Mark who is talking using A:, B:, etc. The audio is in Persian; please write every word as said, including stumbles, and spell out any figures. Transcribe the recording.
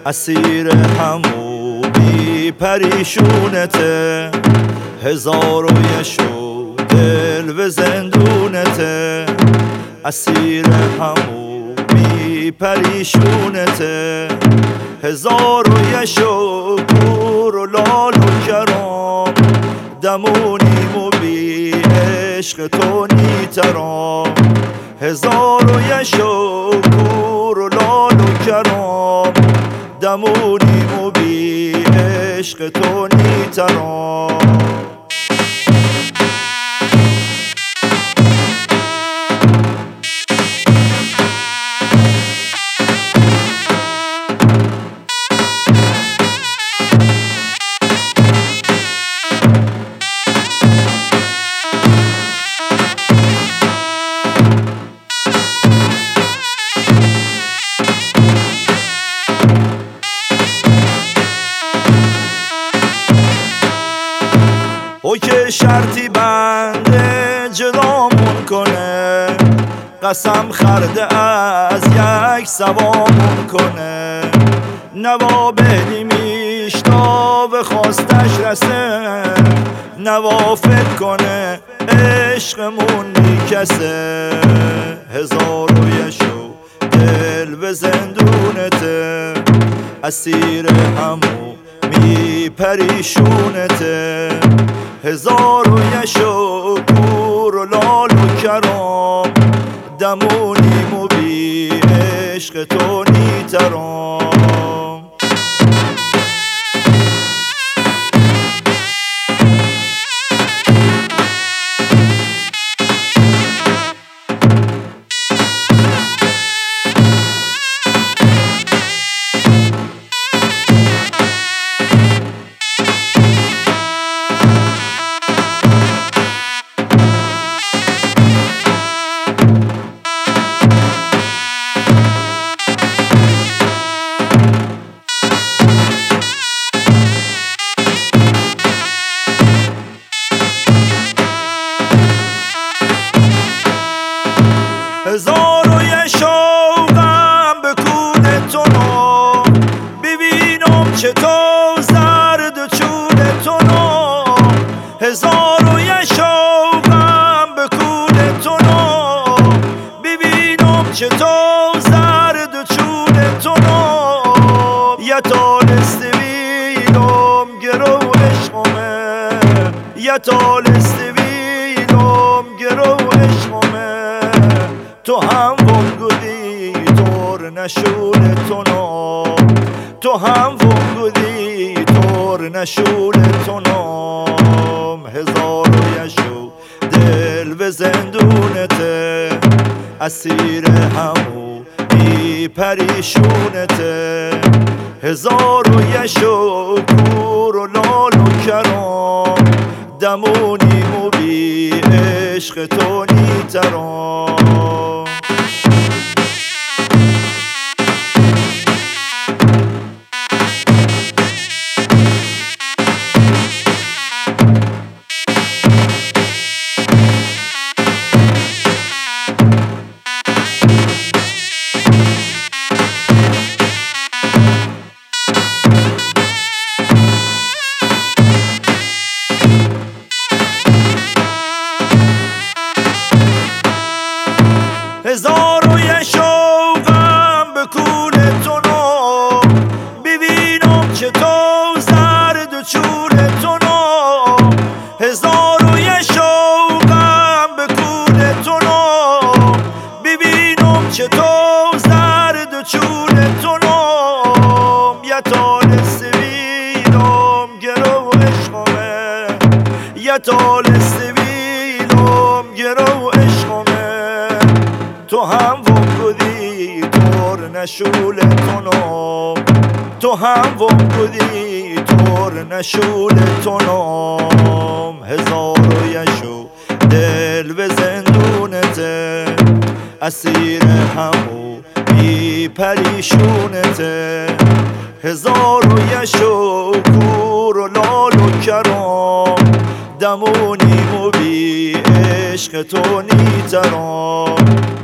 A: اسیر همو بی پریشونته، هزار و یه شو دل و زندونته. اسیر همو بی پریشونته، هزار و یه شو کور و لال و کرام. دمونیم و بی عشق تو نیترام، هزار و یه شو کور و لال و کرام. دمونیم و بی عشق تو نیترام. او که شرطی بنده جدامون کنه، قسم خرده از یک سوامون کنه. نواب نیمیشتا به خواستش رسه، نوا فکر کنه عشقمون میکسه. هزار و یه شو دل به زندونته، اسیر همو می پریشونته. هزار و یه شو کور و لال و کرام. دمونیم و بی عشق تو نیترام. هزار و یه شوقم به کون تو نو، ببینم چه تو زرد و چون تو نو. هزار و یه شوقم به کون تو نو، ببینم چه تو زرد و چون تو نو. یه تالست ویلم گرو عشقمه، یه تالست ویلم گرو عشقمه. تو هم وانگودی تور نشول تو نام، تو هم وانگودی تور نشول تو نام. هزار و یه شو دل به زندونته، اسیر همو بی پریشونته. هزار و یه شو کور و لال و کرام. دمونیم و بی عشق تو نیترام. هزار و یه شوقم به کون تو نو، ببینم چه تو زرد و چون تو نو. هزار و یه شوقم به کون تو نو، ببینم چه تو زرد و چون تو نو. یه تالست ویلم گرو عشقمه، یه تالست ویلم گرو عشقمه. تو هم وانگودی تور نشول تو نام، تو هم وانگودی تور نشول تو نام. هزار و یه شو دل به زندونته، اسیر همو بی پریشونته. هزار و یه شو کور و لال و کرام. دمونیم و بی عشق تو نیترام.